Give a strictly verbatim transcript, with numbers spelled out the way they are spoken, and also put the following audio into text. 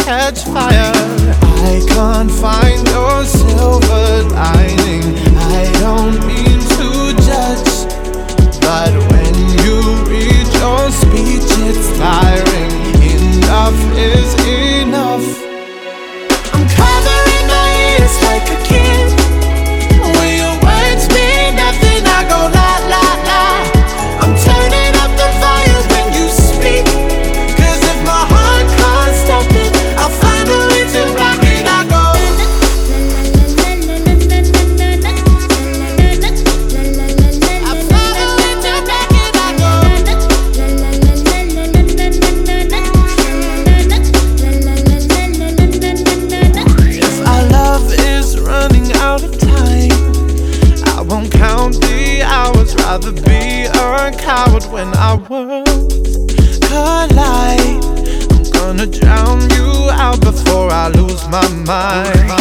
catch fire. I can't find your silver lining. I don't mean to judge, but when you read your speech, it's tiring. Enough is enough. I'm covering my ears like a kid. When your words mean nothing, I go la la la. I'm turning up the volume when you speak, 'cause if my heart can't stop it, I'll find a way to rock it. I go I'll find a way to rock it. I go If our love is running out of time, I won't count the hours. Rather be a coward when our worlds collide. I'm gonna drown you out before I lose my mind.